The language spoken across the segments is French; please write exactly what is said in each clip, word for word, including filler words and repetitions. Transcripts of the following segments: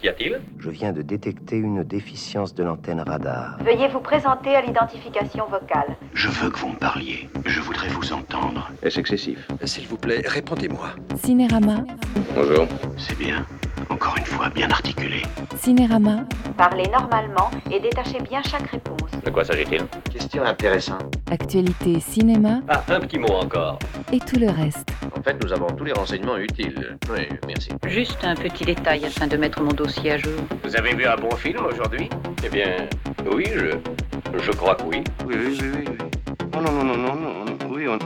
a-t-il? Je viens de détecter une déficience de l'antenne radar. Veuillez vous présenter à l'identification vocale. Je veux que vous me parliez. Je voudrais vous entendre. Est-ce excessif? S'il vous plaît, répondez-moi. Cinérama. Bonjour. C'est bien. Encore une fois, bien articulé. Cinérama. Parlez normalement et détachez bien chaque réponse. De quoi s'agit-il? Question intéressante. Actualité cinéma Ah, un petit mot encore. et tout le reste. En fait, nous avons tous les renseignements utiles. Oui, merci. Juste un petit détail afin de mettre mon dossier à jour. Vous avez vu un bon film aujourd'hui? Eh bien, oui, je... je crois que oui. Oui, oui, oui, oui. oui. Oh non, non, non, non, non, non. Oui, on...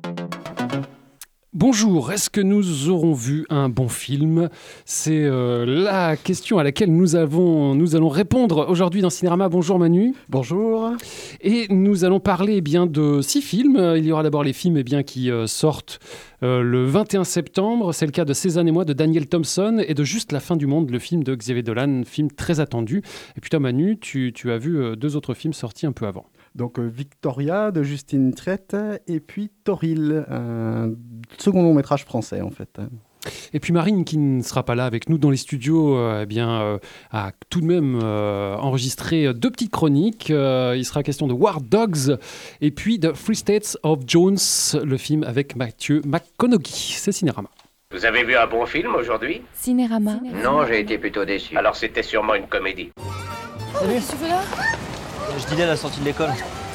Bonjour, est-ce que nous aurons vu un bon film? C'est euh, la question à laquelle nous, avons, nous allons répondre aujourd'hui dans Cinérama. Bonjour Manu. Bonjour. Et nous allons parler eh bien, de six films. Il y aura d'abord les films eh bien, qui euh, sortent euh, le vingt et un septembre. C'est le cas de Cézanne et moi de Daniel Thompson et de Juste la fin du monde, le film de Xavier Dolan, film très attendu. Et puis toi Manu, tu, tu as vu euh, deux autres films sortis un peu avant. Donc euh, Victoria de Justine Triet et puis Toril, un second long métrage français en fait. Et puis Marine, qui ne sera pas là avec nous dans les studios, euh, eh bien, euh, a tout de même euh, enregistré deux petites chroniques. Euh, il sera question de War Dogs et puis de Free States of Jones, le film avec Matthew McConaughey. C'est Cinérama. Vous avez vu un bon film aujourd'hui? Cinérama. Non, j'ai été plutôt déçu. Alors c'était sûrement une comédie. Salut. Qu'est-ce que tu fais là? Je dealais à la sortie de l'école.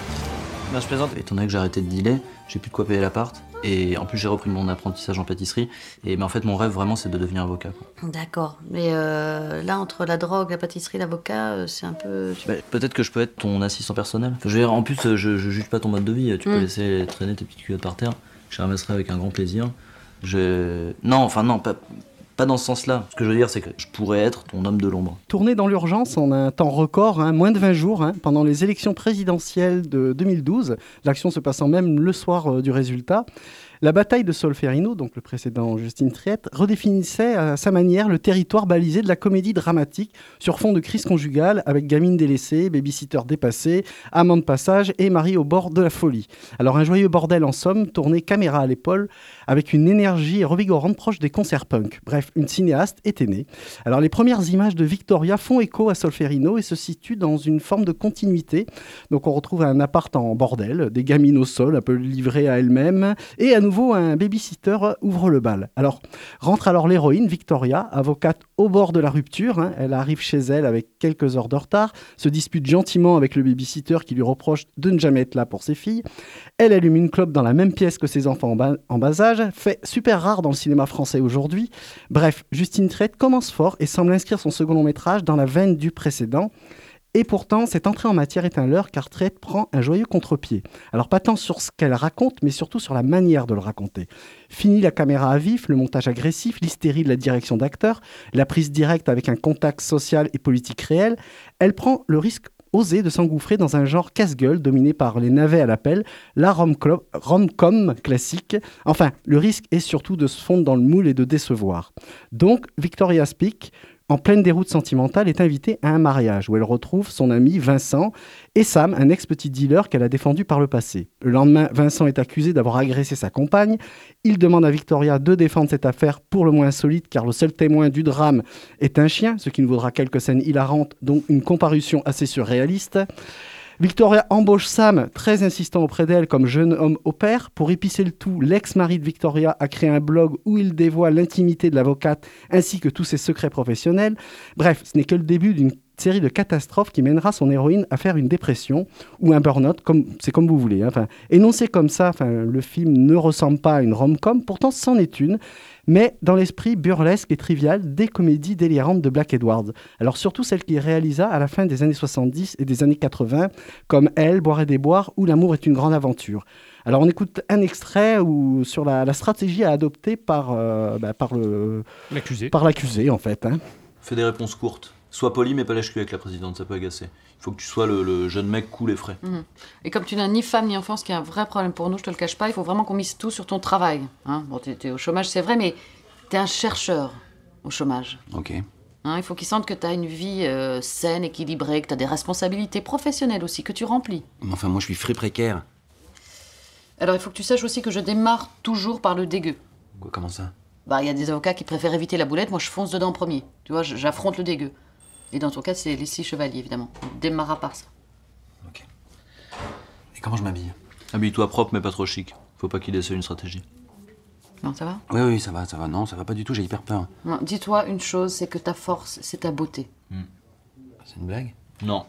Non, je plaisante. Étant donné que j'ai arrêté de dealer, j'ai plus de quoi payer l'appart. Et en plus, j'ai repris mon apprentissage en pâtisserie. Et mais en fait, mon rêve vraiment, c'est de devenir avocat, quoi. D'accord. Mais euh, là, entre la drogue, la pâtisserie, l'avocat, euh, c'est un peu... Bah, peut-être que je peux être ton assistant personnel. Enfin, je veux dire, en plus, je, je juge pas ton mode de vie. Tu mm. peux laisser traîner tes petites culottes par terre. Je les ramasserai avec un grand plaisir. Je... Non, enfin non, pas... Pas dans ce sens-là. Ce que je veux dire, c'est que je pourrais être ton homme de l'ombre. Tourné dans l'urgence en un temps record, hein, moins de vingt jours, hein, pendant les élections présidentielles de deux mille douze, l'action se passant même le soir euh, du résultat. La bataille de Solferino, donc le précédent Justine Triet, redéfinissait à sa manière le territoire balisé de la comédie dramatique sur fond de crise conjugale avec gamine délaissée, babysitter dépassé, amant de passage et mari au bord de la folie. Alors un joyeux bordel en somme, tourné caméra à l'épaule avec une énergie revigorante proche des concerts punk. Bref, une cinéaste était née. Alors les premières images de Victoria font écho à Solferino et se situent dans une forme de continuité. Donc on retrouve un appart en bordel, des gamines au sol un peu livrées à elles-mêmes et à nouveau un babysitter ouvre le bal. Alors rentre alors l'héroïne Victoria, avocate au bord de la rupture. Hein. Elle arrive chez elle avec quelques heures de retard, se dispute gentiment avec le babysitter qui lui reproche de ne jamais être là pour ses filles. Elle allume une clope dans la même pièce que ses enfants en bas, en bas âge, fait super rare dans le cinéma français aujourd'hui. Bref, Justine Triet commence fort et semble inscrire son second long métrage dans la veine du précédent. Et pourtant, cette entrée en matière est un leurre car Triet prend un joyeux contre-pied. Alors pas tant sur ce qu'elle raconte, mais surtout sur la manière de le raconter. Fini la caméra à vif, le montage agressif, l'hystérie de la direction d'acteur, la prise directe avec un contact social et politique réel, elle prend le risque osé de s'engouffrer dans un genre casse-gueule dominé par les navets à l'appel, la rom-com, rom-com classique. Enfin, le risque est surtout de se fondre dans le moule et de décevoir. Donc, Victoria Speak, en pleine déroute sentimentale, est invitée à un mariage où elle retrouve son ami Vincent et Sam, un ex-petit dealer qu'elle a défendu par le passé. Le lendemain, Vincent est accusé d'avoir agressé sa compagne. Il demande à Victoria de défendre cette affaire pour le moins insolite car le seul témoin du drame est un chien, ce qui nous vaudra quelques scènes hilarantes, dont une comparution assez surréaliste. Victoria embauche Sam, très insistant auprès d'elle comme jeune homme au pair. Pour épicer le tout, l'ex-mari de Victoria a créé un blog où il dévoile l'intimité de l'avocate ainsi que tous ses secrets professionnels. Bref, ce n'est que le début d'une série de catastrophes qui mènera son héroïne à faire une dépression ou un burn-out, comme, c'est comme vous voulez. Hein. Enfin, énoncé comme ça, enfin, le film ne ressemble pas à une rom-com, pourtant c'en est une, mais dans l'esprit burlesque et trivial des comédies délirantes de Black Edwards. Alors surtout celle qu'il réalisa à la fin des années soixante-dix et des années quatre-vingts, comme Elle, Boire et déboire ou L'amour est une grande aventure. Alors on écoute un extrait où, sur la, la stratégie à adopter par, euh, bah, par, le, l'accusé. par l'accusé, en fait. Hein. Fais des réponses courtes. Sois poli, mais pas lèche-cul avec la présidente, ça peut agacer. Il faut que tu sois le, le jeune mec cool et frais. Mmh. Et comme tu n'as ni femme ni enfant, ce qui est un vrai problème pour nous, je te le cache pas, il faut vraiment qu'on mise tout sur ton travail. Hein, bon, t'es, t'es au chômage, c'est vrai, mais t'es un chercheur au chômage. Ok. Hein, il faut qu'ils sentent que t'as une vie euh, saine, équilibrée, que t'as des responsabilités professionnelles aussi, que tu remplis. Mais enfin, moi, je suis frais précaire. Alors, il faut que tu saches aussi que je démarre toujours par le dégueu. Quoi, comment ça? bah, y a des avocats qui préfèrent éviter la boulette, moi je fonce dedans en premier. Tu vois, j'affronte le dégueu. Et dans ton cas, c'est les six chevaliers, évidemment. On démarra par ça. Ok. Et comment je m'habille? Habille-toi propre, mais pas trop chic. Faut pas qu'il essaie une stratégie. Non, ça va? Oui, oui, ça va, ça va. Non, ça va pas du tout, j'ai hyper peur. Non, dis-toi une chose, c'est que ta force, c'est ta beauté. Hmm. C'est une blague? Non.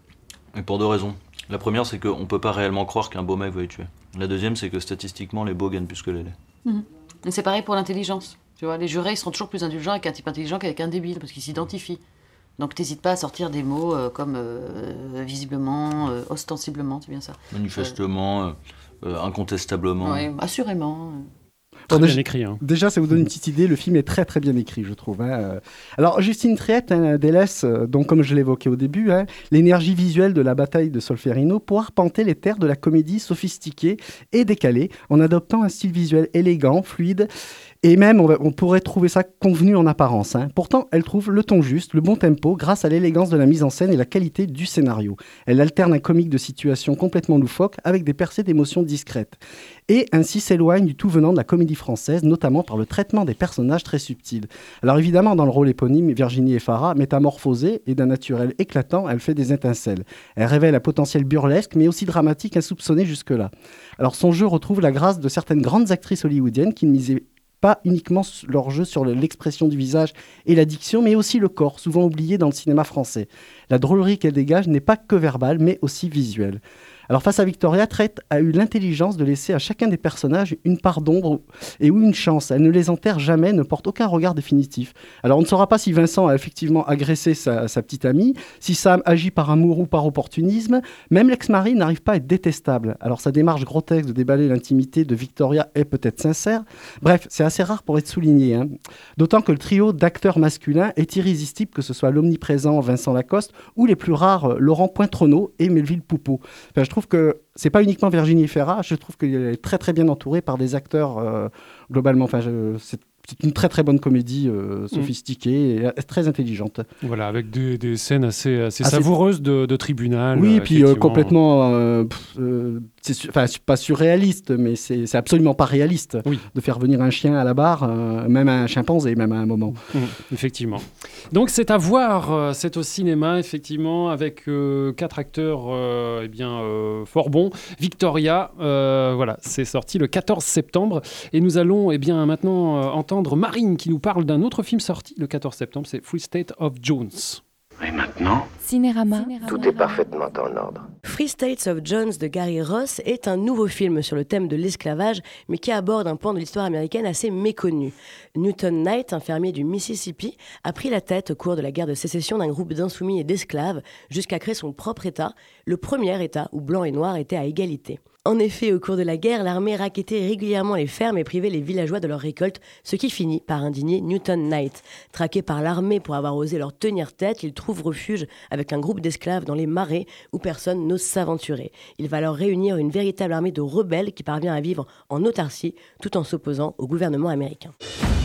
Et pour deux raisons. La première, c'est qu'on peut pas réellement croire qu'un beau mec va y tuer. La deuxième, c'est que statistiquement, les beaux gagnent plus que les laids. Mmh. Et c'est pareil pour l'intelligence. Tu vois, les jurés, ils seront toujours plus indulgents avec un type intelligent qu'avec un débile, parce qu'ils s'identifient. Donc t'hésites pas à sortir des mots euh, comme euh, visiblement, euh, ostensiblement, c'est bien ça. Manifestement, euh, euh, incontestablement. Oui, assurément. Très bon, bien déjà, écrit. Hein. Déjà, ça vous donne une petite idée. Le film est très très bien écrit, je trouve. Hein. Alors, Justine Triet hein, délaisse, euh, donc comme je l'évoquais au début, hein, l'énergie visuelle de la bataille de Solferino pour arpenter les terres de la comédie sophistiquée et décalée, en adoptant un style visuel élégant, fluide. Et même, on, va, on pourrait trouver ça convenu en apparence. Hein. Pourtant, elle trouve le ton juste, le bon tempo, grâce à l'élégance de la mise en scène et la qualité du scénario. Elle alterne un comique de situation complètement loufoque avec des percées d'émotions discrètes. Et ainsi s'éloigne du tout venant de la comédie française, notamment par le traitement des personnages très subtils. Alors évidemment, dans le rôle éponyme, Virginie Efira, métamorphosée et d'un naturel éclatant, elle fait des étincelles. Elle révèle un potentiel burlesque, mais aussi dramatique, insoupçonné jusque-là. Alors son jeu retrouve la grâce de certaines grandes actrices hollywoodiennes qui ne misaient pas uniquement leur jeu sur l'expression du visage et la diction, mais aussi le corps, souvent oublié dans le cinéma français. La drôlerie qu'elle dégage n'est pas que verbale, mais aussi visuelle. Alors face à Victoria, Triet a eu l'intelligence de laisser à chacun des personnages une part d'ombre et ou une chance. Elle ne les enterre jamais, ne porte aucun regard définitif. Alors on ne saura pas si Vincent a effectivement agressé sa, sa petite amie, si Sam agit par amour ou par opportunisme. Même l'ex-mari n'arrive pas à être détestable. Alors sa démarche grotesque de déballer l'intimité de Victoria est peut-être sincère. Bref, c'est assez rare pour être souligné. Hein. D'autant que le trio d'acteurs masculins est irrésistible, que ce soit l'omniprésent Vincent Lacoste ou les plus rares Laurent Pointrenaud et Melville Poupeau. Enfin, je trouve que c'est pas uniquement Virginie Efira, je trouve qu'elle est très très bien entourée par des acteurs euh, globalement. Enfin, je, c'est, c'est une très très bonne comédie euh, sophistiquée mmh. et très intelligente. Voilà, avec des, des scènes assez, assez, assez savoureuses de, de tribunal. Oui, et puis euh, complètement, euh, pff, euh, c'est su- enfin, pas surréaliste, mais c'est, c'est absolument pas réaliste oui. de faire venir un chien à la barre, euh, même un chimpanzé, même à un moment. Mmh, effectivement. Donc c'est à voir, euh, c'est au cinéma, effectivement, avec euh, quatre acteurs euh, eh bien, euh, fort bons. Victoria, euh, voilà, c'est sorti le quatorze septembre. Et nous allons eh bien, maintenant euh, entendre Marine qui nous parle d'un autre film sorti le quatorze septembre, c'est Free State of Jones. Et maintenant, Cinérama. Tout est parfaitement en ordre. Free States of Jones de Gary Ross est un nouveau film sur le thème de l'esclavage, mais qui aborde un pan de l'histoire américaine assez méconnu. Newton Knight, un fermier du Mississippi, a pris la tête au cours de la guerre de sécession d'un groupe d'insoumis et d'esclaves, jusqu'à créer son propre État, le premier État où blancs et noirs étaient à égalité. En effet, au cours de la guerre, l'armée rackettait régulièrement les fermes et privait les villageois de leurs récoltes, ce qui finit par indigner Newton Knight. Traqué par l'armée pour avoir osé leur tenir tête, il trouve refuge avec un groupe d'esclaves dans les marais où personne n'ose s'aventurer. Il va alors réunir une véritable armée de rebelles qui parvient à vivre en autarcie tout en s'opposant au gouvernement américain.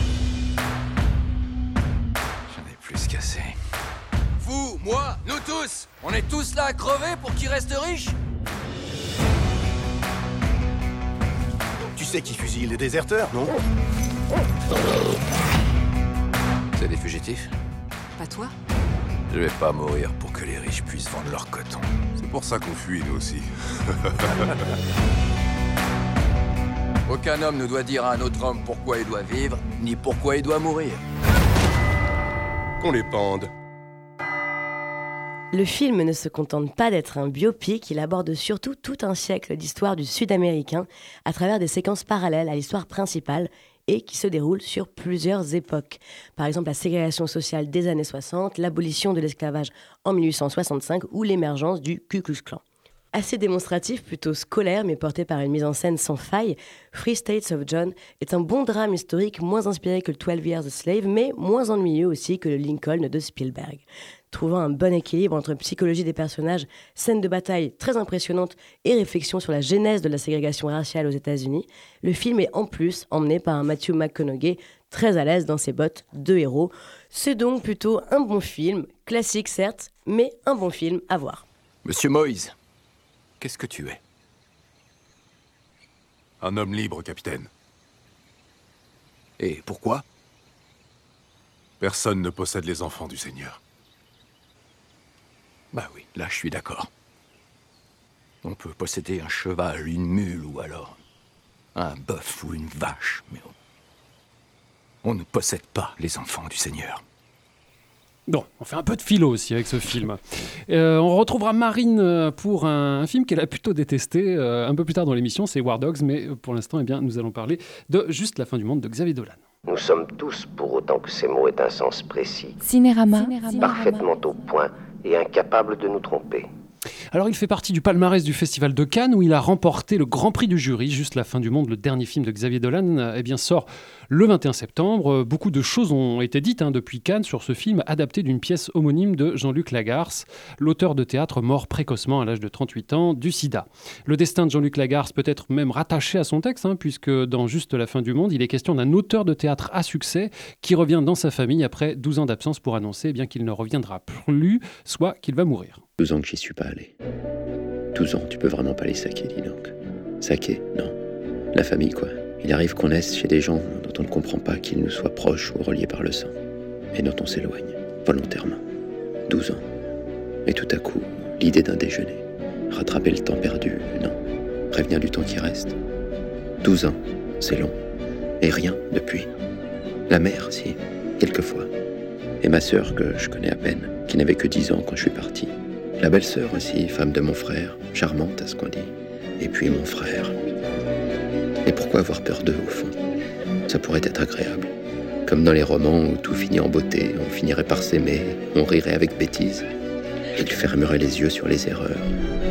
J'en ai plus qu'assez. Vous, moi, nous tous, on est tous là à crever pour qu'ils restent riches. Tu sais qui fusille les déserteurs, non? C'est des fugitifs? Pas toi? Je vais pas mourir pour que les riches puissent vendre leur coton. C'est pour ça qu'on fuit, nous aussi. Aucun homme ne doit dire à un autre homme pourquoi il doit vivre, ni pourquoi il doit mourir. Qu'on les pende. Le film ne se contente pas d'être un biopic, il aborde surtout tout un siècle d'histoire du Sud-Américain à travers des séquences parallèles à l'histoire principale et qui se déroulent sur plusieurs époques. Par exemple, la ségrégation sociale des années soixante, l'abolition de l'esclavage en mille huit cent soixante-cinq ou l'émergence du Ku Klux Klan. Assez démonstratif, plutôt scolaire, mais porté par une mise en scène sans faille, Free States of Jones est un bon drame historique moins inspiré que le twelve Years a Slave, mais moins ennuyeux aussi que le Lincoln de Spielberg. Trouvant un bon équilibre entre psychologie des personnages, scènes de bataille très impressionnantes et réflexion sur la genèse de la ségrégation raciale aux États-Unis, le film est en plus emmené par un Matthew McConaughey très à l'aise dans ses bottes de héros. C'est donc plutôt un bon film, classique certes, mais un bon film à voir. Monsieur Moïse, qu'est-ce que tu es? Un homme libre, capitaine. Et pourquoi? Personne ne possède les enfants du Seigneur. Bah oui, là je suis d'accord. On peut posséder un cheval, une mule ou alors un bœuf ou une vache, mais on, on ne possède pas les enfants du Seigneur. Bon, on fait un peu de philo aussi avec ce film. Euh, on retrouvera Marine pour un, un film qu'elle a plutôt détesté euh, un peu plus tard dans l'émission, c'est War Dogs, mais pour l'instant, eh bien, nous allons parler de Juste la fin du monde de Xavier Dolan. Nous sommes tous, pour autant que ces mots aient un sens précis, Cinérama. parfaitement au point et incapables de nous tromper. Alors, il fait partie du palmarès du Festival de Cannes où il a remporté le Grand Prix du jury. Juste la fin du monde, le dernier film de Xavier Dolan, eh bien, sort le vingt et un septembre. Beaucoup de choses ont été dites hein, depuis Cannes sur ce film adapté d'une pièce homonyme de Jean-Luc Lagarce, l'auteur de théâtre mort précocement à l'âge de trente-huit ans du sida. Le destin de Jean-Luc Lagarce peut être même rattaché à son texte, hein, puisque dans Juste la fin du monde, il est question d'un auteur de théâtre à succès qui revient dans sa famille après douze ans d'absence pour annoncer eh bien, qu'il ne reviendra plus, soit qu'il va mourir. douze ans que j'y suis pas allé. douze ans, tu peux vraiment pas les saquer, dis donc. Saquer, non. La famille, quoi. Il arrive qu'on naisse chez des gens dont on ne comprend pas qu'ils nous soient proches ou reliés par le sang, et dont on s'éloigne, volontairement. douze ans. Et tout à coup, l'idée d'un déjeuner. Rattraper le temps perdu, non. Prévenir du temps qui reste. douze ans, c'est long. Et rien depuis. La mère, si, quelquefois. Et ma sœur, que je connais à peine, qui n'avait que dix ans quand je suis parti. La belle-sœur aussi, femme de mon frère, charmante à ce qu'on dit. Et puis mon frère. Et pourquoi avoir peur d'eux, au fond? Ça pourrait être agréable. Comme dans les romans où tout finit en beauté, on finirait par s'aimer, on rirait avec bêtise. Et ils fermeraient les yeux sur les erreurs.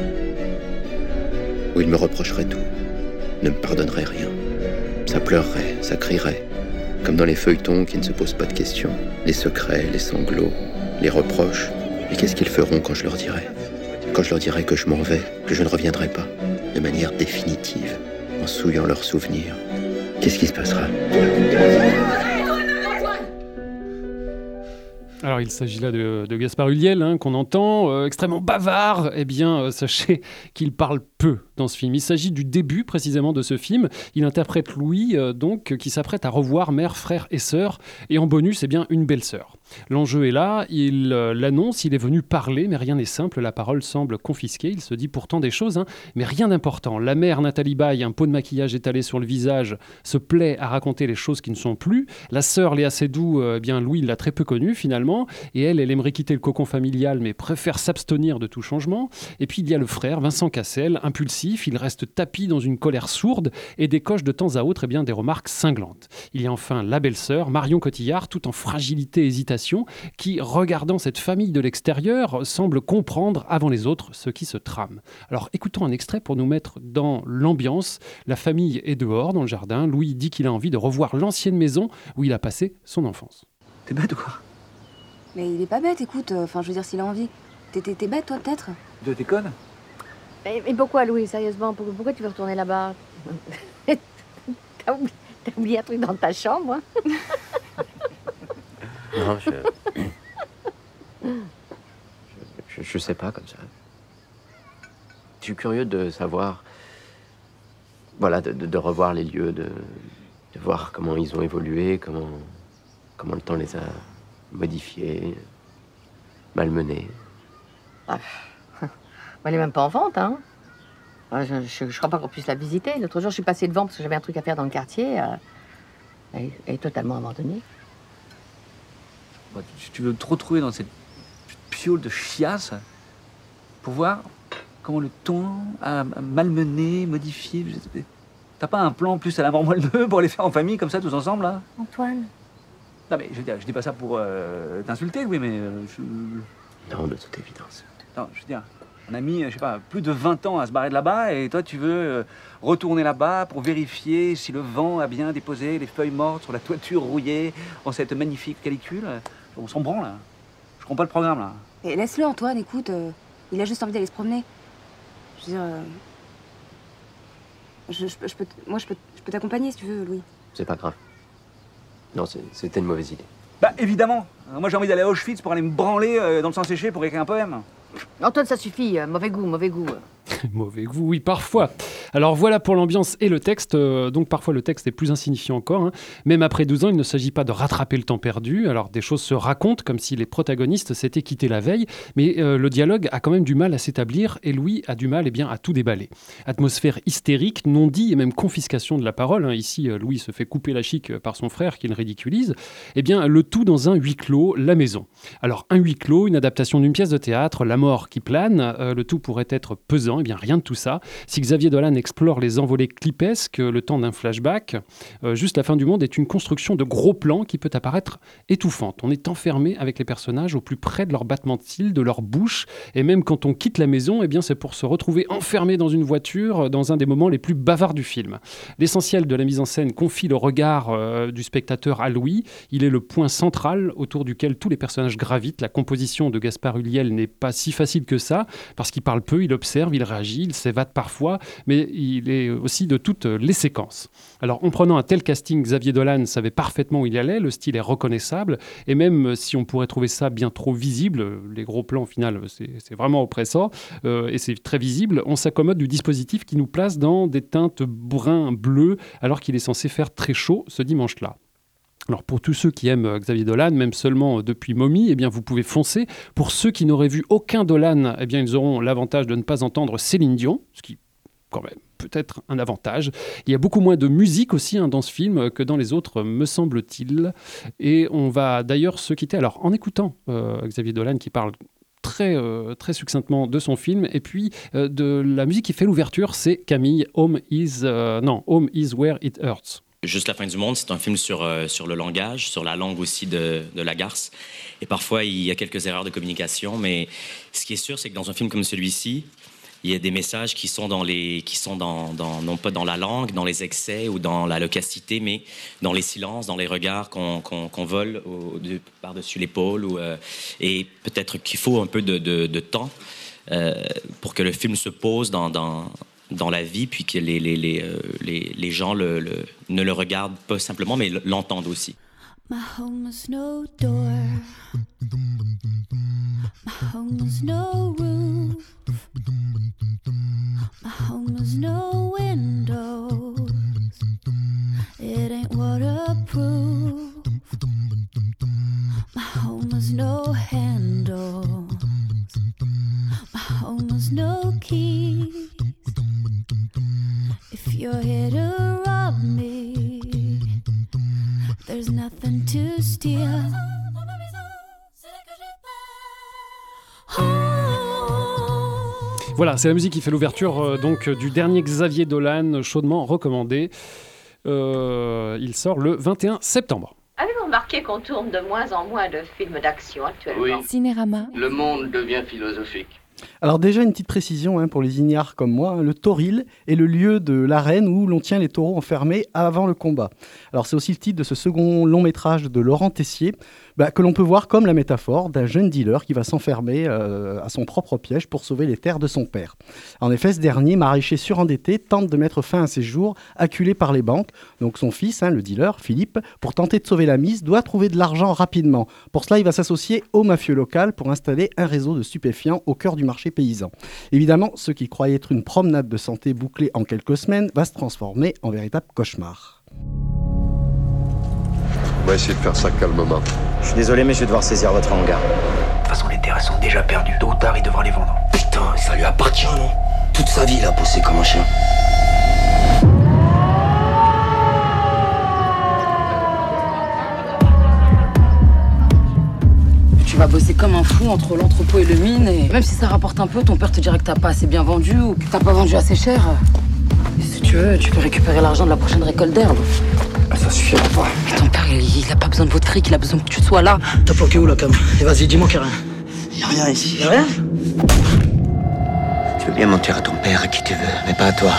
Ou ils me reprocheraient tout, ne me pardonneraient rien. Ça pleurerait, ça crierait. Comme dans les feuilletons qui ne se posent pas de questions. Les secrets, les sanglots, les reproches. Et qu'est-ce qu'ils feront quand je leur dirai? Quand je leur dirai que je m'en vais, que je ne reviendrai pas, de manière définitive, en souillant leurs souvenirs. Qu'est-ce qui se passera? Alors, il s'agit là de, de Gaspard Ulliel, hein, qu'on entend, euh, extrêmement bavard. Eh bien, euh, sachez qu'il parle peu dans ce film. Il s'agit du début, précisément, de ce film. Il interprète Louis, euh, donc, qui s'apprête à revoir mère, frère et sœur. Et en bonus, eh bien, une belle-sœur. L'enjeu est là, il euh, l'annonce, il est venu parler, mais rien n'est simple. La parole semble confisquée. Il se dit pourtant des choses, hein, mais rien d'important. La mère, Nathalie Baye, un pot de maquillage étalé sur le visage, se plaît à raconter les choses qui ne sont plus. La sœur, Léa Seydoux, euh, eh bien, Louis l'a très peu connue, finalement. Et elle, elle aimerait quitter le cocon familial, mais préfère s'abstenir de tout changement. Et puis il y a le frère, Vincent Cassel, impulsif, il reste tapi dans une colère sourde et décoche de temps à autre eh bien, des remarques cinglantes. Il y a enfin la belle-sœur, Marion Cotillard, tout en fragilité et hésitation, qui, regardant cette famille de l'extérieur, semble comprendre avant les autres ce qui se trame. Alors écoutons un extrait pour nous mettre dans l'ambiance. La famille est dehors, dans le jardin. Louis dit qu'il a envie de revoir l'ancienne maison où il a passé son enfance. T'es bête ou quoi? Mais il est pas bête, écoute. Enfin, je veux dire, s'il a envie. T'es, t'es, t'es bête, toi, peut-être? De tes connes? Mais, mais pourquoi, Louis, sérieusement? Pourquoi, pourquoi tu veux retourner là-bas? T'as oublié, t'as oublié un truc dans ta chambre, hein? Non, je... je... je... Je sais pas, comme ça. Je suis curieux de savoir... Voilà, de, de, de revoir les lieux, de, de voir comment ils ont évolué, comment, comment le temps les a modifiés, malmenés. Ah, elle est même pas en vente, hein. Je, je, je crois pas qu'on puisse la visiter. L'autre jour, je suis passée devant parce que j'avais un truc à faire dans le quartier. Euh, elle, est, elle est totalement abandonnée. Bon, tu, tu veux te retrouver dans cette piole de chiasse pour voir comment le temps a malmené, modifié. T'as pas un plan plus à la mort moelle d'eux pour les faire en famille comme ça, tous ensemble, là? Antoine. Non, mais je veux dire, je dis pas ça pour euh, t'insulter, oui, mais euh, je... Non, de toute évidence. Non, je veux dire, on a mis, je sais pas, plus de vingt ans à se barrer de là-bas, et toi, tu veux euh, retourner là-bas pour vérifier si le vent a bien déposé les feuilles mortes sur la toiture rouillée en cette magnifique calicule. On s'en branle, là. Je comprends pas le programme, là. Et laisse-le, Antoine, écoute, euh, il a juste envie d'aller se promener. Je veux dire... Euh... Je, je, je peux t... Moi, je peux, je peux t'accompagner, si tu veux, Louis. C'est pas grave. Non, c'était une mauvaise idée. Bah, évidemment. Moi, j'ai envie d'aller à Auschwitz pour aller me branler euh, dans le sang séché pour écrire un poème. Antoine, ça suffit. Euh, mauvais goût, mauvais goût. Mauvais goût, oui, parfois. Alors voilà pour l'ambiance et le texte. Euh, donc parfois le texte est plus insignifiant encore. Hein. Même après douze ans, il ne s'agit pas de rattraper le temps perdu. Alors des choses se racontent comme si les protagonistes s'étaient quittés la veille, mais euh, le dialogue a quand même du mal à s'établir et Louis a du mal eh bien, à tout déballer. Atmosphère hystérique, non-dit et même confiscation de la parole. Hein. Ici, euh, Louis se fait couper la chic par son frère qu'il ridiculise. Eh bien, le tout dans un huis clos, la maison. Alors un huis clos, une adaptation d'une pièce de théâtre, la mort qui plane, euh, le tout pourrait être pesant. Eh bien, rien de tout ça. Si Xavier Dolan explore les envolées clipesques, le temps d'un flashback, euh, juste la fin du monde est une construction de gros plans qui peut apparaître étouffante. On est enfermé avec les personnages au plus près de leur battement de cils, de leur bouche, et même quand on quitte la maison, eh bien, c'est pour se retrouver enfermé dans une voiture dans un des moments les plus bavards du film. L'essentiel de la mise en scène confie le regard euh, du spectateur à Louis. Il est le point central autour duquel tous les personnages gravitent. La composition de Gaspard Ulliel n'est pas si facile que ça, parce qu'il parle peu, il observe, il réagit, il s'évade parfois, mais il est aussi de toutes les séquences. Alors, en prenant un tel casting, Xavier Dolan savait parfaitement où il allait, le style est reconnaissable, et même si on pourrait trouver ça bien trop visible, les gros plans au final, c'est, c'est vraiment oppressant, euh, et c'est très visible, on s'accommode du dispositif qui nous place dans des teintes brun-bleu, alors qu'il est censé faire très chaud ce dimanche-là. Alors pour tous ceux qui aiment Xavier Dolan, même seulement depuis Mommy, eh bien vous pouvez foncer. Pour ceux qui n'auraient vu aucun Dolan, eh bien ils auront l'avantage de ne pas entendre Céline Dion, ce qui quand même peut-être un avantage. Il y a beaucoup moins de musique aussi hein, dans ce film que dans les autres, me semble-t-il. Et on va d'ailleurs se quitter. Alors en écoutant euh, Xavier Dolan qui parle très, euh, très succinctement de son film, et puis euh, de la musique qui fait l'ouverture, c'est Camille, Home is, euh, non, Home is Where It Hurts. Juste la fin du monde, c'est un film sur, euh, sur le langage, sur la langue aussi de, de la garce. Et parfois, il y a quelques erreurs de communication, mais ce qui est sûr, c'est que dans un film comme celui-ci, il y a des messages qui sont, dans les, qui sont dans, dans, non pas dans la langue, dans les excès ou dans la loquacité, mais dans les silences, dans les regards qu'on, qu'on, qu'on vole au, de, par-dessus l'épaule. Ou, euh, et peut-être qu'il faut un peu de, de, de temps euh, pour que le film se pose dans... dans dans la vie, puis que les, les, les, euh, les, les gens le, le, ne le regardent pas simplement, mais l'entendent aussi. My home has no door. My home has no roof. My home has no window. It ain't waterproof. My home has no handle. My home has no key. If you're here to rob me, there's nothing to steal. Voilà, c'est la musique qui fait l'ouverture euh, donc du dernier Xavier Dolan, chaudement recommandé. Euh, il sort le vingt et un septembre. Avez-vous remarqué qu'on tourne de moins en moins de films d'action actuellement? Oui. Cinérama. Le monde devient philosophique. Alors déjà une petite précision hein, pour les ignares comme moi, hein, le toril est le lieu de l'arène où l'on tient les taureaux enfermés avant le combat. Alors c'est aussi le titre de ce second long métrage de Laurent Tessier, bah, que l'on peut voir comme la métaphore d'un jeune dealer qui va s'enfermer euh, à son propre piège pour sauver les terres de son père. En effet, ce dernier, maraîcher surendetté, tente de mettre fin à ses jours, acculé par les banques. Donc son fils, hein, le dealer, Philippe, pour tenter de sauver la mise, doit trouver de l'argent rapidement. Pour cela, il va s'associer au mafieux local pour installer un réseau de stupéfiants au cœur du marché paysan. Évidemment, ce qui croyait être une promenade de santé bouclée en quelques semaines va se transformer en véritable cauchemar. On va essayer de faire ça calmement. Je suis désolé, mais je vais devoir saisir votre hangar. De toute façon, les terres sont déjà perdues. Tôt ou tard, il devra les vendre. Putain, ça lui appartient, non? Toute sa vie, il a bossé comme un chien. Tu vas bosser comme un fou entre l'entrepôt et le mine, et même si ça rapporte un peu, ton père te dirait que t'as pas assez bien vendu ou que t'as pas vendu assez cher. Et si tu veux, tu peux récupérer l'argent de la prochaine récolte d'herbe. Ça suffira pas. Ton père, il, il a pas besoin de votre fric, il a besoin que tu sois là. T'as planqué où la cam? Et vas-y, dis-moi qu'il y a rien. Y a rien ici. Y a rien? Tu veux bien mentir à ton père, à qui tu veux, mais pas à toi.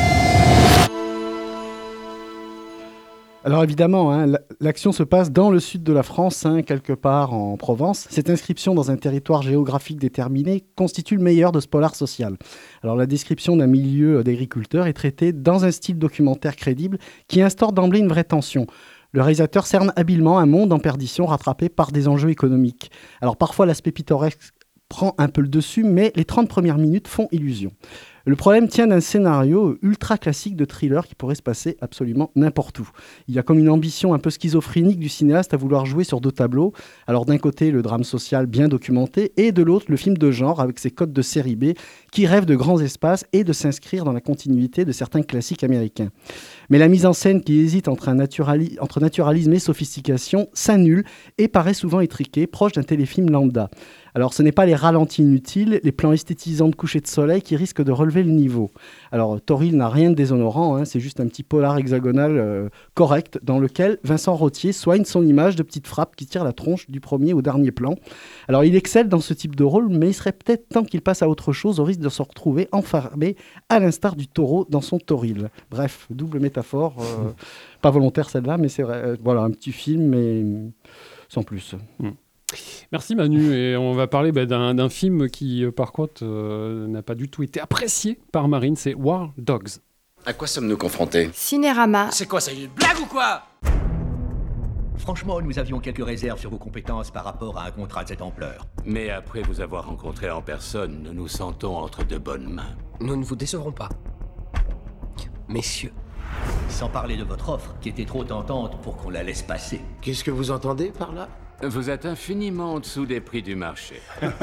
Alors évidemment, hein, l'action se passe dans le sud de la France, hein, quelque part en Provence. Cette inscription dans un territoire géographique déterminé constitue le meilleur de ce polar social. Alors la description d'un milieu d'agriculteurs est traitée dans un style documentaire crédible qui instaure d'emblée une vraie tension. Le réalisateur cerne habilement un monde en perdition rattrapé par des enjeux économiques. Alors parfois l'aspect pittoresque prend un peu le dessus, mais les trente premières minutes font illusion. Le problème tient d'un scénario ultra classique de thriller qui pourrait se passer absolument n'importe où. Il y a comme une ambition un peu schizophrénique du cinéaste à vouloir jouer sur deux tableaux. Alors d'un côté, le drame social bien documenté, et de l'autre, le film de genre avec ses codes de série B qui rêve de grands espaces et de s'inscrire dans la continuité de certains classiques américains. Mais la mise en scène qui hésite entre, un naturali- entre naturalisme et sophistication s'annule et paraît souvent étriquée, proche d'un téléfilm lambda. Alors, ce n'est pas les ralentis inutiles, les plans esthétisants de coucher de soleil qui risquent de relever le niveau. Alors, Toril n'a rien de déshonorant, hein, c'est juste un petit polar hexagonal euh, correct dans lequel Vincent Rottier soigne son image de petite frappe qui tire la tronche du premier au dernier plan. Alors, il excelle dans ce type de rôle, mais il serait peut-être temps qu'il passe à autre chose au risque de se retrouver enfermé à l'instar du taureau dans son Toril. Bref, double métaphore, euh, pas volontaire celle-là, mais c'est vrai. Euh, voilà, un petit film, mais sans plus. Mm. Merci Manu, et on va parler bah, d'un, d'un film qui euh, par contre euh, n'a pas du tout été apprécié par Marine, c'est War Dogs. À quoi sommes-nous confrontés? Cinérama. C'est quoi, ça, une blague ou quoi? Franchement, nous avions quelques réserves sur vos compétences par rapport à un contrat de cette ampleur. Mais après vous avoir rencontré en personne, nous nous sentons entre de bonnes mains. Nous ne vous décevrons pas. Messieurs. Sans parler de votre offre, qui était trop tentante pour qu'on la laisse passer. Qu'est-ce que vous entendez par là? Vous êtes infiniment en dessous des prix du marché.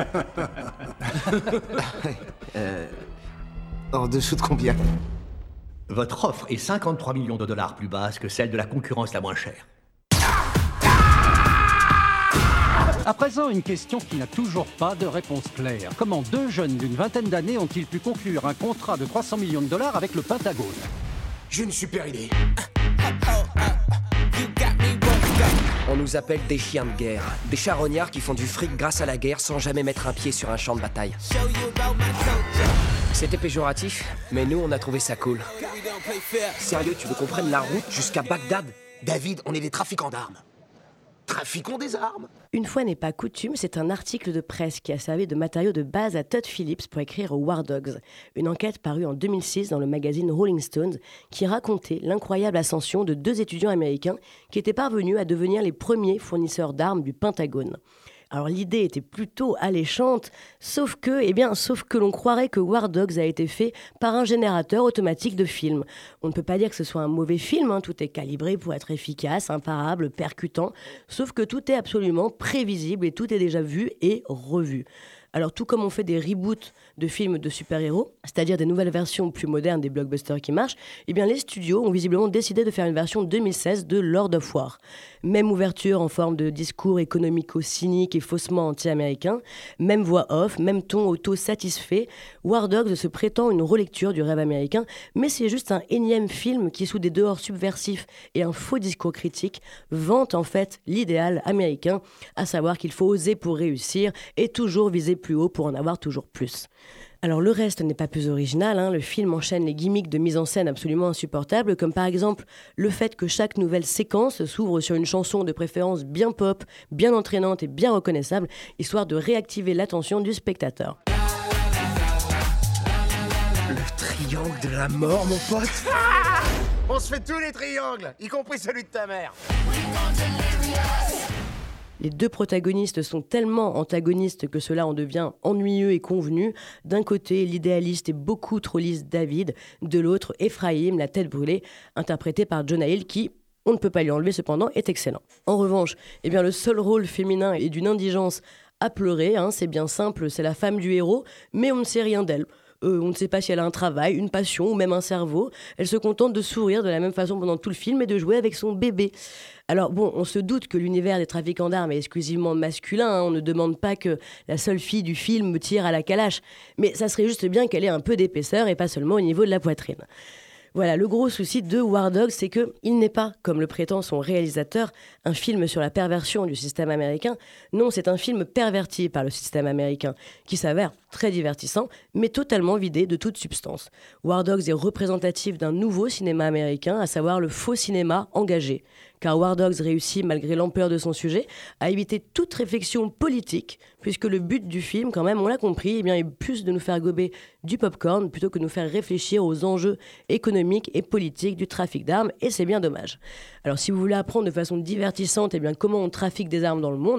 euh, en dessous de combien? Votre offre est cinquante-trois millions de dollars plus basse que celle de la concurrence la moins chère. À présent, une question qui n'a toujours pas de réponse claire. Comment deux jeunes d'une vingtaine d'années ont-ils pu conclure un contrat de trois cents millions de dollars avec le Pentagone? J'ai une super idée. On nous appelle des chiens de guerre, des charognards qui font du fric grâce à la guerre sans jamais mettre un pied sur un champ de bataille. C'était péjoratif, mais nous on a trouvé ça cool. Sérieux, tu veux qu'on prenne la route jusqu'à Bagdad? David, on est des trafiquants d'armes. Trafiquons des armes. Une fois n'est pas coutume, c'est un article de presse qui a servi de matériau de base à Todd Phillips pour écrire War Dogs, une enquête parue en deux mille six dans le magazine Rolling Stone qui racontait l'incroyable ascension de deux étudiants américains qui étaient parvenus à devenir les premiers fournisseurs d'armes du Pentagone. Alors l'idée était plutôt alléchante, sauf que, eh bien, sauf que l'on croirait que War Dogs a été fait par un générateur automatique de films. On ne peut pas dire que ce soit un mauvais film, hein, tout est calibré pour être efficace, imparable, percutant, sauf que tout est absolument prévisible et tout est déjà vu et revu. Alors tout comme on fait des reboots de films de super-héros, c'est-à-dire des nouvelles versions plus modernes des blockbusters qui marchent, eh bien les studios ont visiblement décidé de faire une version deux mille seize de Lord of War. Même ouverture en forme de discours économico-cynique et faussement anti-américain, même voix off, même ton auto-satisfait, War Dogs se prétend une relecture du rêve américain, mais c'est juste un énième film qui, sous des dehors subversifs et un faux discours critique, vante en fait l'idéal américain, à savoir qu'il faut oser pour réussir et toujours viser plus haut pour en avoir toujours plus. Alors le reste n'est pas plus original, hein. Le film enchaîne les gimmicks de mise en scène absolument insupportables, comme par exemple le fait que chaque nouvelle séquence s'ouvre sur une chanson de préférence bien pop, bien entraînante et bien reconnaissable, histoire de réactiver l'attention du spectateur. Le triangle de la mort, mon pote. On se fait tous les triangles, y compris celui de ta mère. Les deux protagonistes sont tellement antagonistes que cela en devient ennuyeux et convenu. D'un côté, l'idéaliste et beaucoup trop lisse David, de l'autre, Ephraim, la tête brûlée, interprété par Jonah Hill, qui, on ne peut pas lui enlever cependant, est excellent. En revanche, eh bien, le seul rôle féminin est d'une indigence à pleurer, hein, c'est bien simple, c'est la femme du héros, mais on ne sait rien d'elle. Euh, on ne sait pas si elle a un travail, une passion ou même un cerveau. Elle se contente de sourire de la même façon pendant tout le film et de jouer avec son bébé. Alors bon, on se doute que l'univers des trafiquants d'armes est exclusivement masculin, hein. On ne demande pas que la seule fille du film tire à la calache, mais ça serait juste bien qu'elle ait un peu d'épaisseur et pas seulement au niveau de la poitrine. Voilà, le gros souci de War Dogs, c'est qu'il n'est pas, comme le prétend son réalisateur, un film sur la perversion du système américain. Non, c'est un film perverti par le système américain, qui s'avère très divertissant, mais totalement vidé de toute substance. War Dogs est représentatif d'un nouveau cinéma américain, à savoir le faux cinéma engagé. Car War Dogs réussit, malgré l'ampleur de son sujet, à éviter toute réflexion politique, puisque le but du film, quand même, on l'a compris, eh bien, est plus de nous faire gober du popcorn plutôt que de nous faire réfléchir aux enjeux économiques et politiques du trafic d'armes, et c'est bien dommage. Alors si vous voulez apprendre de façon divertissante eh bien, comment on trafique des armes dans le monde,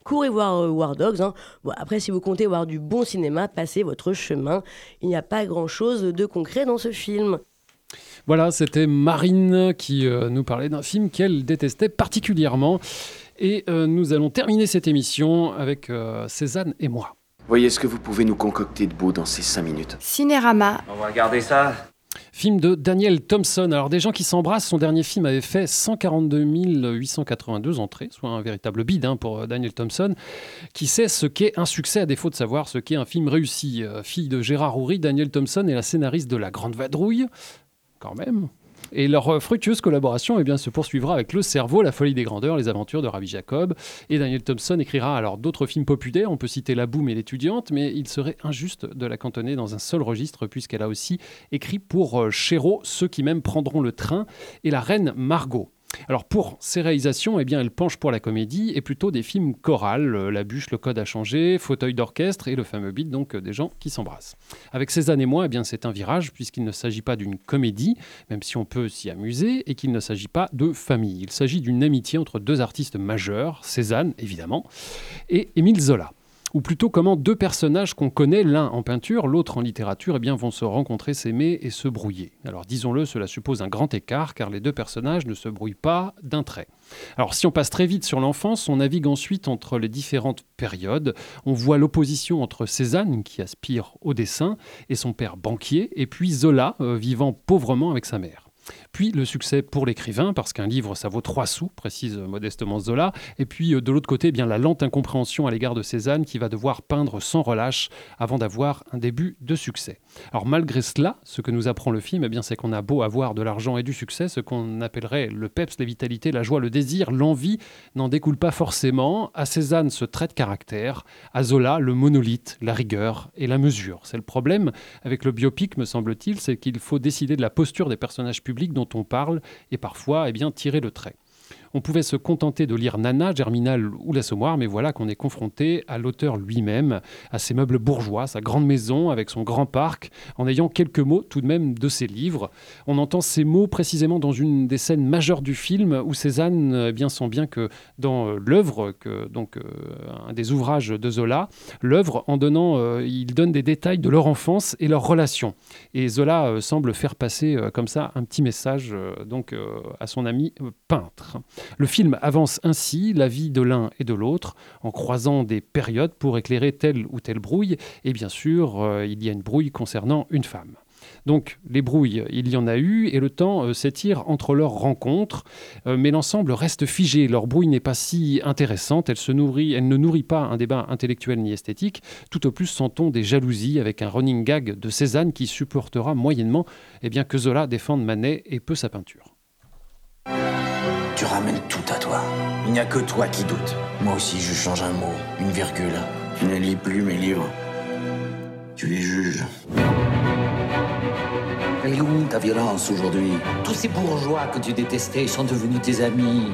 Courez voir euh, War Dogs. Hein. Bon, après, si vous comptez voir du bon cinéma, passez votre chemin. Il n'y a pas grand-chose de concret dans ce film. Voilà, c'était Marine qui euh, nous parlait d'un film qu'elle détestait particulièrement. Et euh, nous allons terminer cette émission avec euh, Cézanne et moi. Voyez ce que vous pouvez nous concocter de beau dans ces cinq minutes. Cinérama. On va regarder ça. Film de Daniel Thompson. Alors, Des gens qui s'embrassent, son dernier film avait fait cent quarante-deux mille huit cent quatre-vingt-deux entrées, soit un véritable bide hein, pour Daniel Thompson, qui sait ce qu'est un succès à défaut de savoir ce qu'est un film réussi. Euh, fille de Gérard Houry, Daniel Thompson est la scénariste de La Grande Vadrouille, quand même. Et leur fructueuse collaboration eh bien, se poursuivra avec Le Cerveau, La Folie des Grandeurs, Les Aventures de Ravi Jacob. Et Daniel Thompson écrira alors d'autres films populaires, on peut citer La Boum et l'Étudiante, mais il serait injuste de la cantonner dans un seul registre, puisqu'elle a aussi écrit pour euh, Chéreau, Ceux qui même prendront le train, et La Reine Margot. Alors pour ses réalisations, eh bien, elle penche pour la comédie et plutôt des films chorales, euh, La Bûche, Le Code a changé, Fauteuil d'orchestre et le fameux beat, donc euh, Des gens qui s'embrassent. Avec Cézanne et moi, eh bien, c'est un virage puisqu'il ne s'agit pas d'une comédie, même si on peut s'y amuser, et qu'il ne s'agit pas de famille. Il s'agit d'une amitié entre deux artistes majeurs, Cézanne évidemment, et Émile Zola. Ou plutôt comment deux personnages qu'on connaît, l'un en peinture, l'autre en littérature, eh bien, vont se rencontrer, s'aimer et se brouiller. Alors disons-le, cela suppose un grand écart, car les deux personnages ne se brouillent pas d'un trait. Alors si on passe très vite sur l'enfance, on navigue ensuite entre les différentes périodes. On voit l'opposition entre Cézanne, qui aspire au dessin, et son père banquier, et puis Zola, euh, vivant pauvrement avec sa mère. Puis le succès pour l'écrivain, parce qu'un livre, ça vaut trois sous, précise modestement Zola. Et puis de l'autre côté, eh bien, la lente incompréhension à l'égard de Cézanne, qui va devoir peindre sans relâche avant d'avoir un début de succès. Alors malgré cela, ce que nous apprend le film, eh bien, c'est qu'on a beau avoir de l'argent et du succès, ce qu'on appellerait le peps, la vitalité, la joie, le désir, l'envie, n'en découle pas forcément. À Cézanne, ce trait de caractère. À Zola, le monolithe, la rigueur et la mesure. C'est le problème avec le biopic, me semble-t-il, c'est qu'il faut décider de la posture des personnages publics dont on parle et parfois eh bien, tirer le trait. On pouvait se contenter de lire Nana, Germinal ou L'Assommoir, mais voilà qu'on est confronté à l'auteur lui-même, à ses meubles bourgeois, sa grande maison avec son grand parc, en ayant quelques mots tout de même de ses livres. On entend ces mots précisément dans une des scènes majeures du film où Cézanne eh bien, sent bien que dans euh, l'œuvre, que, donc euh, un des ouvrages de Zola, l'œuvre, en donnant, euh, il donne des détails de leur enfance et leurs relations. Et Zola euh, semble faire passer euh, comme ça un petit message euh, donc, euh, à son ami euh, peintre. Le film avance ainsi la vie de l'un et de l'autre en croisant des périodes pour éclairer telle ou telle brouille. Et bien sûr, euh, il y a une brouille concernant une femme. Donc, les brouilles, il y en a eu et le temps euh, s'étire entre leurs rencontres. Euh, mais l'ensemble reste figé. Leur brouille n'est pas si intéressante. Elle, se nourrit, elle ne nourrit pas un débat intellectuel ni esthétique. Tout au plus sent-on des jalousies avec un running gag de Cézanne qui supportera moyennement eh bien, que Zola défende Manet et peu sa peinture. Tu ramènes tout à toi. Il n'y a que toi qui doutes. Moi aussi, je change un mot, une virgule. Tu ne lis plus mes livres. Tu les juges. Elle est où ta violence aujourd'hui? Tous ces bourgeois que tu détestais sont devenus tes amis.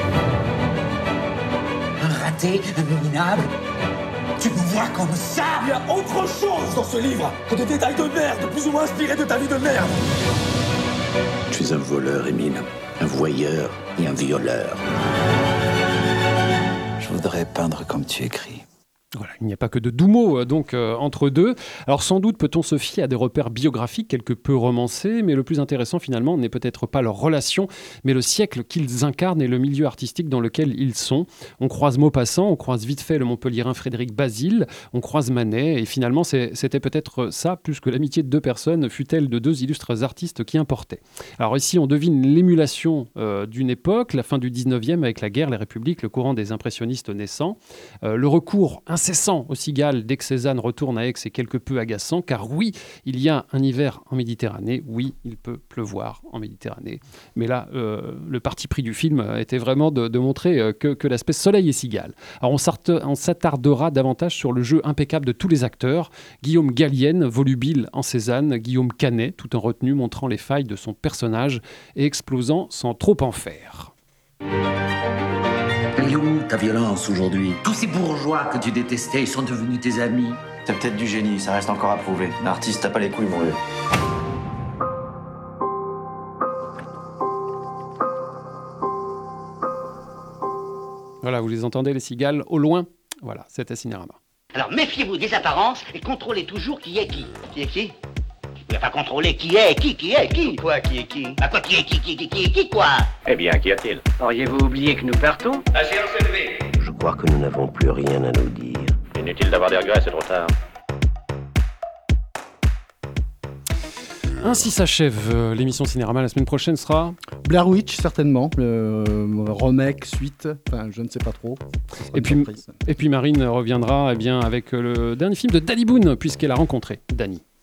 Un raté, un minable. Tu nous vois comme ça? Il y a autre chose dans ce livre que des détails de merde, plus ou moins inspirés de ta vie de merde. Tu es un voleur, Émile. Un voyeur et un violeur. Je voudrais peindre comme tu écris. Voilà, il n'y a pas que de doux mots donc euh, entre deux. Alors sans doute peut-on se fier à des repères biographiques quelque peu romancés, mais le plus intéressant finalement n'est peut-être pas leur relation, mais le siècle qu'ils incarnent et le milieu artistique dans lequel ils sont. On croise Maupassant, on croise vite fait le Montpelliérain Frédéric Basile, on croise Manet, et finalement c'est, c'était peut-être ça, plus que l'amitié de deux personnes, fut-elle de deux illustres artistes qui importaient. Alors ici on devine l'émulation euh, d'une époque, la fin du dix-neuvième avec la guerre, les républiques, le courant des impressionnistes naissants, euh, le recours incessant au Cigale dès que Cézanne retourne à Aix est quelque peu agaçant, car oui, il y a un hiver en Méditerranée, oui, il peut pleuvoir en Méditerranée. Mais là, euh, le parti pris du film était vraiment de, de montrer euh, que, que l'aspect soleil et Cigale. Alors on, on s'attardera davantage sur le jeu impeccable de tous les acteurs. Guillaume Gallienne, volubile en Cézanne, Guillaume Canet, tout en retenue, montrant les failles de son personnage et explosant sans trop en faire. Elle est où ta violence aujourd'hui? Tous ces bourgeois que tu détestais sont devenus tes amis. T'as peut-être du génie, ça reste encore à prouver. L'artiste t'as pas les couilles, mon vieux. Voilà, vous les entendez, les cigales, au loin. Voilà, c'était Cinérama. Alors méfiez-vous des apparences et contrôlez toujours qui est qui. Qui est qui? Vous n'avez pas contrôler qui est qui, qui est qui. Quoi, qui est qui? Bah quoi, qui est qui, qui, qui, qui est qui, quoi? Eh bien, qu'y a-t-il? Auriez-vous oublié que nous partons? La séance est levée. Je crois que nous n'avons plus rien à nous dire. Inutile d'avoir des regrets, c'est trop tard. Ainsi s'achève euh, l'émission Cinérama. La semaine prochaine sera Blair Witch, certainement. Le euh, remake, suite, enfin, je ne sais pas trop. Et puis, et puis Marine reviendra eh bien, avec le dernier film de Danny Boone, puisqu'elle a rencontré Danny.